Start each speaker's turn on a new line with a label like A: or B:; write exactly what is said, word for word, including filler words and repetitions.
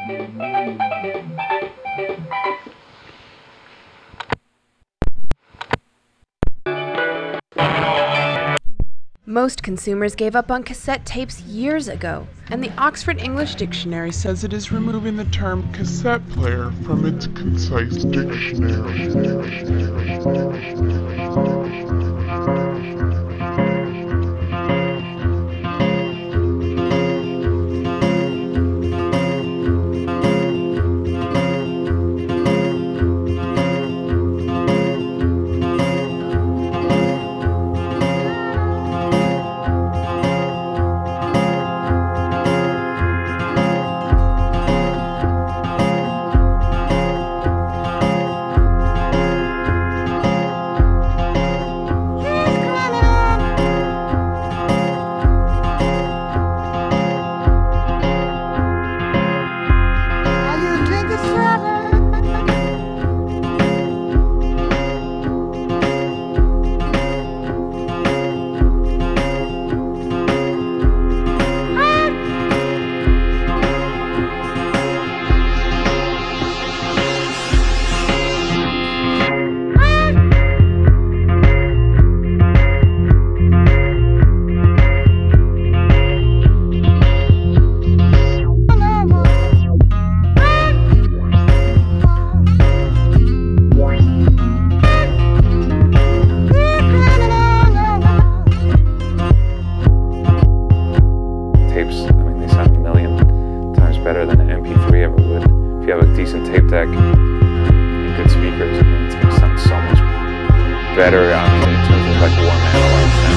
A: Most consumers gave up on cassette tapes years ago,
B: and the Oxford English Dictionary says it is removing the term cassette player from its concise dictionary.
C: Better than an M P three ever would. If you have a decent tape deck and good speakers, I mean, it's going to sound so much better. I mean, in terms of like warm analog sound.